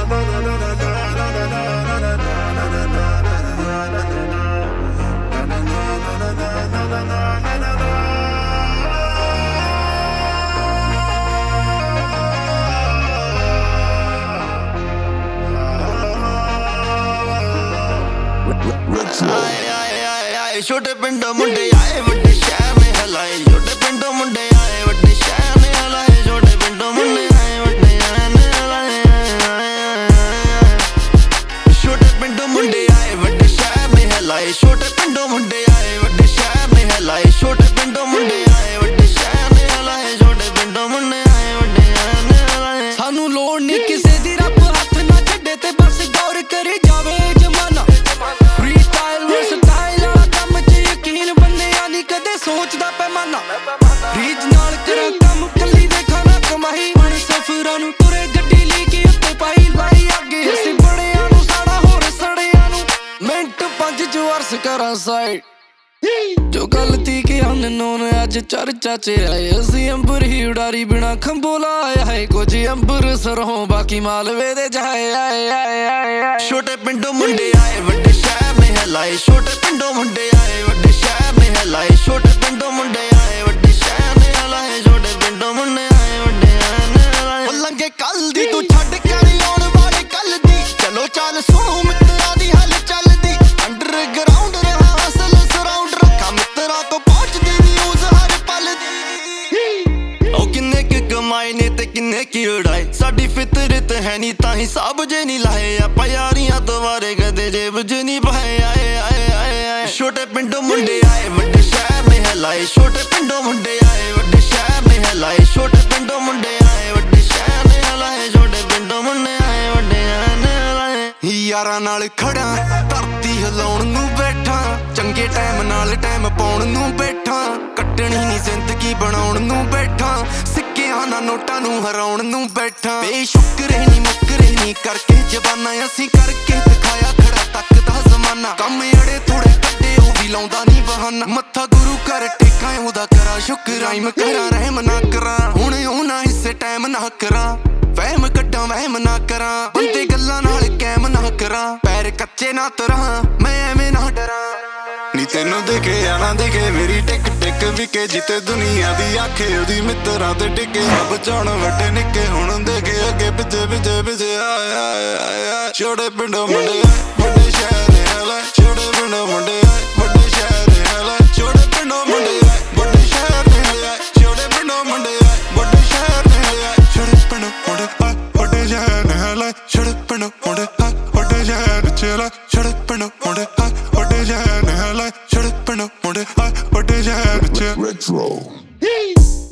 छोटे पिंडों मुंडे आए वड्डे शहर ने हलाए छोटे पिंडों मुंडे आए वड्डे शहर ने हलाए छोटे पिंडों मुंडे आए वड्डे शहर ने हलाए छोटे पिंडों मुंडे आए वड्डे शहर ने हलाए छोटे पिंडों मुंडे आए वड्डे शहर ने हलाए छोटे पिंडों मुंडे आए वड्डे शहर ने हलाए छोटे पिंडों मुंडे आए वड्डे शहर ने हलाए सानू लोड़ नहीं किसे दी रब हाथ ना छड्डे ते बस गौर करी जावे जमाना फ्री स्टाइल वर्सटाइल सोचदा पैमाना रीज नाल करा कम कली देखा ना कमाई हुण सफरां नूं तुरे गड्डी लीकी उत्ते पाई लाई अगे असीं बड़ियां नूं साड़ा होर सड़ियां नूं मिंट 5 च वर्स करां साइड जो गलती की अननोन अज चर्चा च आए असीं अंबर ही उडारी बिना खंभों लाया है कुछ अंबर सरहों बाकी मालवे दे जाए आए छोटे पिंडों मुंडे आए वड्डे शहर ने हलाए छोटे पिंडों मुंडे आए वड्डे शहर ने हलाए छोटे पिंडों मुंडे आए वड्डे शहर ने हलाए छोटे पिंडों मुंडे आए वड्डे शहर ने हलाए लंघे कल दी तू छड्ड कर आउण वाले कल दी चलो चल सुनो मित्तरां दी हल चलदी अंडरग्राउंड रहा असल सराउंड रखा मित्तरां तो पहुंचदी न्यूज़ हर पल दी ओ किन्ने की कमाई ने ते किन्ने की उड़ाई साडी फितरत है नी तां हिसाब जे नी लाए आपां यारियां दोबारे कदे जेब च नी पाए आए छोटे पिंडों मुंडे आए वड्डे शहर ने हलाए छोटे पिंडों मुंडे आए वड्डे शहर ने हलाए छोटे पिंडों मुंडे आए वड्डे शहर ने हलाए छोटे पिंडों मुंडे आए वड्डे शहर ने हलाए यारां नाल खड़ा धरती हिलाउण नूं बैठा चंगे टाइम नाल टाइम पाउण नूं बैठा कट्टणी नी जिंदगी बनाउण नूं बैठा सिक्कियां ना नोटां नूं हराउण नूं बैठा बेशुक्रे नी मुकरे नी करके जवाना असीं करके दिखाया खड़ा तकदा जमाना कम अड़े थोड़े लाउंदा नी बहाना मत्था गुरु कर टेका ओदा करा शुक्र राइम करा रहम ना करा हुण ओना हिस्से टाइम ना करा वहम कड्डा वहम ना करा बंदे गल्लां नाल कैम ना करा पैर कच्चे ना तरा मैं एवें ना डरा नी तैनू देखे या ना देखे मेरी टिक टिक विके जिते दुनिया दी आखे ओदी मित्तरां ते टिके सब जाण वड्डे निक्के हुण देखे अगे पिछे पिछे पिछे आए छोटे पिंडों मुंडे वड्डे शहर ने हलाए छोटे पिंडों मुंडे Retro.